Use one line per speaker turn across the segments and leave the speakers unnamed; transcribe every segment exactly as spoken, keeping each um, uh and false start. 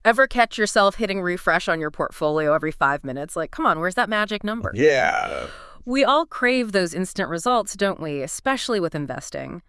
Ever catch yourself hitting refresh on your portfolio every five minutes? Like, come on, where's that magic number?
Yeah.
We all crave those instant results, don't we? Especially with investing.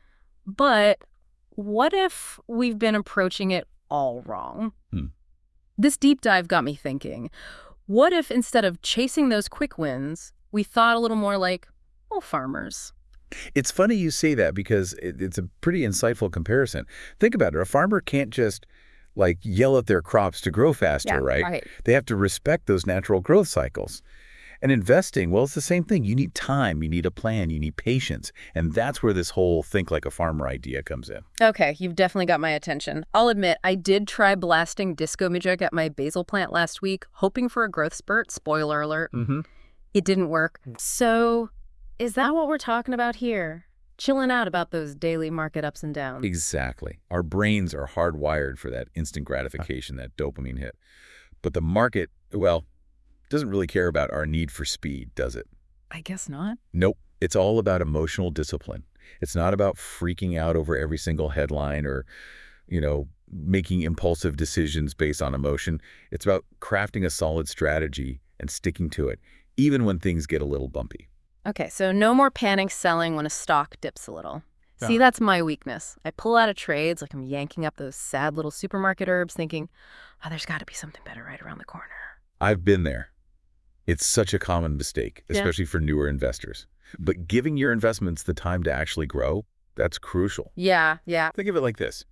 But what if we've been approaching it all wrong?
Hmm.
This deep dive got me thinking. What if instead of chasing those quick wins, we thought a little more like, well, farmers?
It's funny you say that because it, it's a pretty insightful comparison. Think about it. A farmer can't just like yell at their crops to grow faster,
Yeah,
right?
right.
They have to respect those natural growth cycles. And investing, well, it's the same thing. You need time, you need a plan, you need patience. And that's where this whole think like a farmer idea comes in.
Okay, you've definitely got my attention. I'll admit, I did try blasting disco music at my basil plant last week, hoping for a growth spurt. Spoiler alert.
Mm-hmm.
It didn't work. So, is that what we're talking about here? Chilling out about those daily market ups and downs.
Exactly. Our brains are hardwired for that instant gratification, that dopamine hit. But the market, well, doesn't really care about our need for speed, does it?
I guess not.
Nope. It's all about emotional discipline. It's not about freaking out over every single headline or, you know, making impulsive decisions based on emotion. It's about crafting a solid strategy and sticking to it, even when things get a little bumpy.
Okay, so no more panic selling when a stock dips a little. See,
Yeah.
that's my weakness. I pull out of trades like I'm yanking up those sad little supermarket herbs thinking, oh, there's got to be something better right around the corner.
I've been there. It's such a common mistake,
Yeah.
especially for newer investors. But giving your investments the time to actually grow, that's crucial.
Yeah, yeah.
Think of it like this.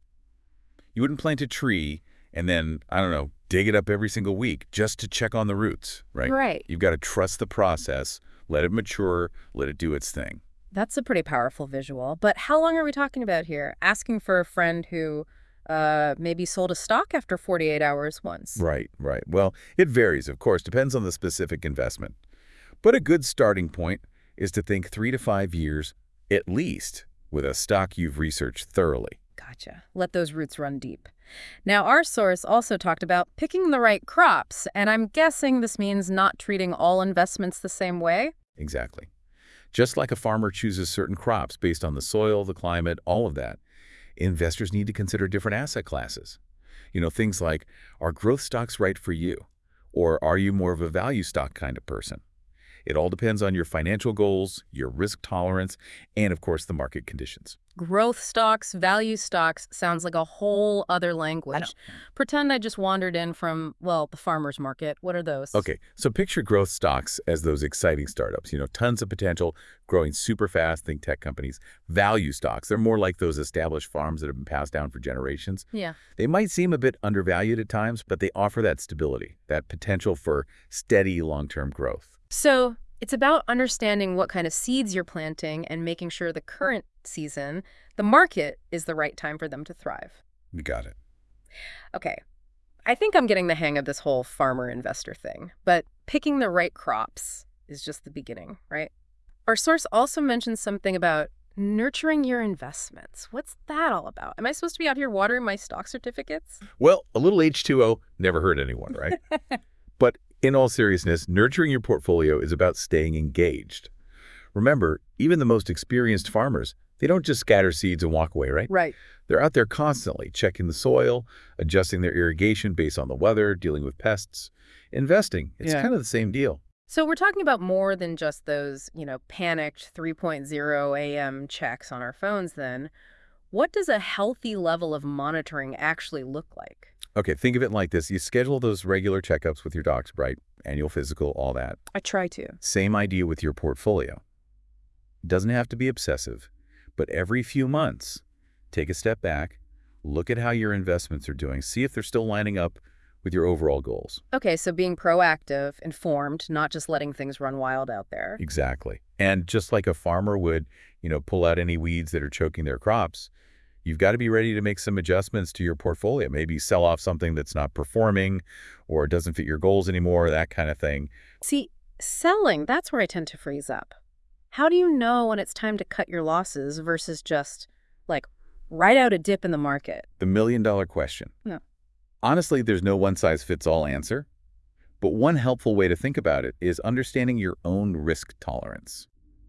You wouldn't plant a tree and then, I don't know, dig it up every single week just to check on the roots, right?
Right.
You've got to trust the process, let it mature, let it do its thing.
That's a pretty powerful visual. But how long are we talking about here? Asking for a friend who uh, maybe sold a stock after forty-eight hours once.
Right, right. Well, it varies, of course, depends on the specific investment. But a good starting point is to think three to five years, at least, with a stock you've researched thoroughly.
Gotcha. Let those roots run deep. Now, our source also talked about picking the right crops, and I'm guessing this means not treating all investments the same way?
Exactly. Just like a farmer chooses certain crops based on the soil, the climate, all of that, investors need to consider different asset classes. You know, things like, are growth stocks right for you? Or are you more of a value stock kind of person? It all depends on your financial goals, your risk tolerance, and of course, the market conditions.
Growth stocks, value stocks sounds like a whole other language. Pretend I just wandered in from, well, the farmer's market. What are those?
Okay, so picture growth stocks as those exciting startups, you know, tons of potential, growing super fast, think tech companies. Value stocks, they're more like those established farms that have been passed down for generations.
Yeah.
They might seem a bit undervalued at times, but they offer that stability, that potential for steady long-term growth.
So it's about understanding what kind of seeds you're planting and making sure the current season, the market, is the right time for them to thrive.
You got it.
Okay, I think I'm getting the hang of this whole farmer-investor thing, but picking the right crops is just the beginning, right? Our source also mentions something about nurturing your investments. What's that all about? Am I supposed to be out here watering my stock certificates?
Well, a little H two O never hurt anyone, right? But in all seriousness, nurturing your portfolio is about staying engaged. Remember, even the most experienced farmers, they don't just scatter seeds and walk away, right?
Right.
They're out there constantly checking the soil, adjusting their irrigation based on the weather, dealing with pests. Investing, it's
Yeah.
kind of the same deal.
So we're talking about more than just those, you know, panicked three point oh A M checks on our phones then. What does a healthy level of monitoring actually look like?
Okay, think of it like this. You schedule those regular checkups with your docs, right? Annual physical, all that.
I try to.
Same idea with your portfolio. Doesn't have to be obsessive, but every few months, take a step back, look at how your investments are doing, see if they're still lining up with your overall goals.
Okay, so being proactive, informed, not just letting things run wild out there.
Exactly. And just like a farmer would, you know, pull out any weeds that are choking their crops, you've got to be ready to make some adjustments to your portfolio. Maybe sell off something that's not performing or doesn't fit your goals anymore, that kind of thing.
See, selling, that's where I tend to freeze up. How do you know when it's time to cut your losses versus just, like, ride out a dip in the market?
The million dollar question.
Yeah.
Honestly, there's no one-size-fits-all answer, but one helpful way to think about it is understanding your own risk tolerance.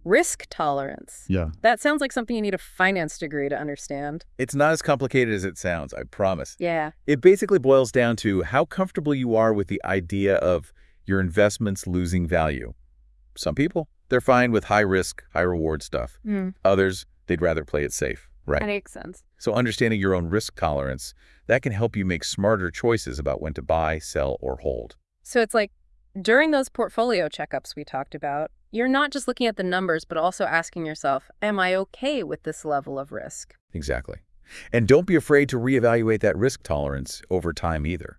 Risk tolerance.
Yeah.
That sounds like something you need a finance degree to understand.
It's not as complicated as it sounds, I promise.
Yeah.
It basically boils down to how comfortable you are with the idea of your investments losing value. Some people, they're fine with high risk, high reward stuff.
Mm,
Others, they'd rather play it safe,
that
right?
makes sense.
So understanding your own risk tolerance, that can help you make smarter choices about when to buy, sell, or hold.
So it's like during those portfolio checkups we talked about, you're not just looking at the numbers, but also asking yourself, am I okay with this level of risk?
Exactly. And don't be afraid to reevaluate that risk tolerance over time either.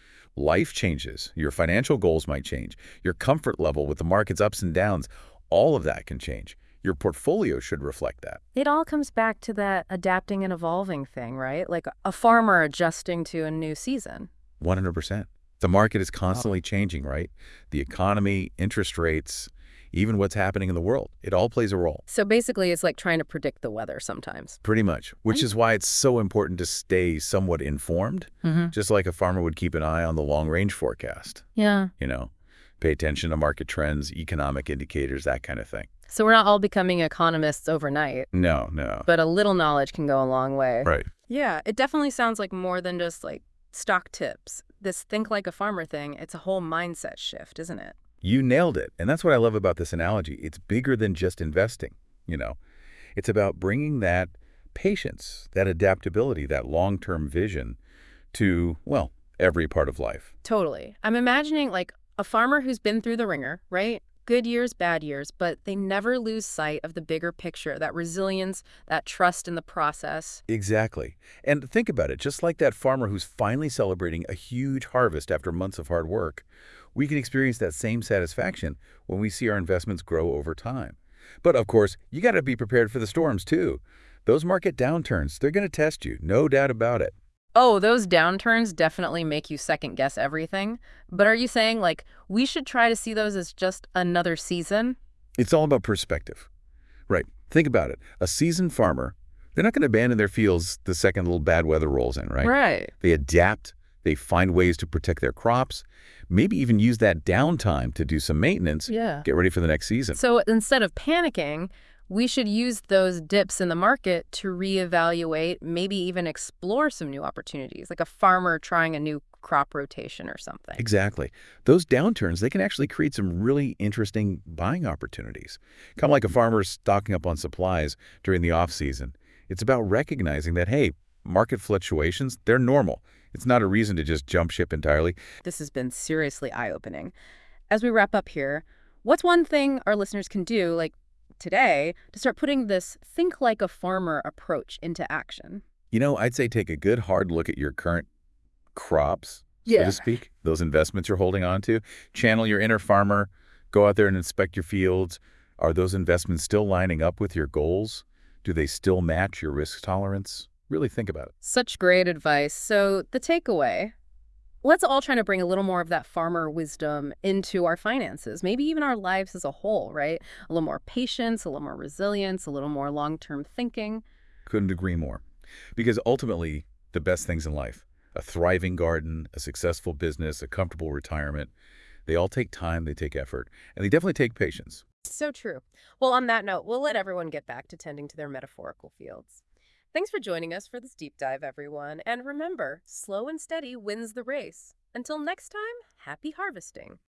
Life changes. Your financial goals might change. Your comfort level with the market's ups and downs, all of that can change. Your portfolio should reflect that.
It all comes back to that adapting and evolving thing, right? Like a farmer adjusting to a new season.
one hundred percent. The market is constantly changing, right? The economy, interest rates, even what's happening in the world. It all plays a role.
So basically, it's like trying to predict the weather sometimes.
Pretty much, which is why it's so important to stay somewhat informed,
Mm-hmm.
just like a farmer would keep an eye on the long-range forecast.
Yeah.
You know, pay attention to market trends, economic indicators, that kind of thing.
So we're not all becoming economists overnight,
No, no.
but a little knowledge can go a long way.
Right.
Yeah, it definitely sounds like more than just like stock tips. This think like a farmer thing, it's a whole mindset shift, isn't it?
You nailed it. And that's what I love about this analogy. It's bigger than just investing, you know. It's about bringing that patience, that adaptability, that long-term vision to, well, every part of life.
Totally. I'm imagining like a farmer who's been through the ringer, right? Good years, bad years, but they never lose sight of the bigger picture, that resilience, that trust in the process.
Exactly. And think about it, just like that farmer who's finally celebrating a huge harvest after months of hard work, we can experience that same satisfaction when we see our investments grow over time. But of course, you got to be prepared for the storms too. Those market downturns, they're going to test you, no doubt about it.
Oh, those downturns definitely make you second guess everything. But are you saying like we should try to see those as just another season?
It's all about perspective. Right. Think about it. A seasoned farmer, they're not going to abandon their fields the second little bad weather rolls in, right?
Right.
They adapt. They find ways to protect their crops, maybe even use that downtime to do some maintenance,
Yeah.
get ready for the next season.
So instead of panicking, we should use those dips in the market to reevaluate, maybe even explore some new opportunities, like a farmer trying a new crop rotation or something.
Exactly. Those downturns, they can actually create some really interesting buying opportunities. Kind of like a farmer stocking up on supplies during the off-season. It's about recognizing that, hey, market fluctuations, they're normal. It's not a reason to just jump ship entirely.
This has been seriously eye-opening. As we wrap up here, what's one thing our listeners can do, like today, to start putting this think like a farmer approach into action?
You know, I'd say take a good hard look at your current crops, so
Yeah.
to speak, those investments you're holding on to. Channel your inner farmer. Go out there and inspect your fields. Are those investments still lining up with your goals? Do they still match your risk tolerance? Really think about it.
Such great advice. So the takeaway, let's all try to bring a little more of that farmer wisdom into our finances, maybe even our lives as a whole, right? A little more patience, a little more resilience, a little more long-term thinking.
Couldn't agree more. Because ultimately, the best things in life, a thriving garden, a successful business, a comfortable retirement, they all take time, they take effort, and they definitely take patience.
So true. Well, on that note, we'll let everyone get back to tending to their metaphorical fields. Thanks for joining us for this deep dive, everyone. And remember, slow and steady wins the race. Until next time, happy harvesting.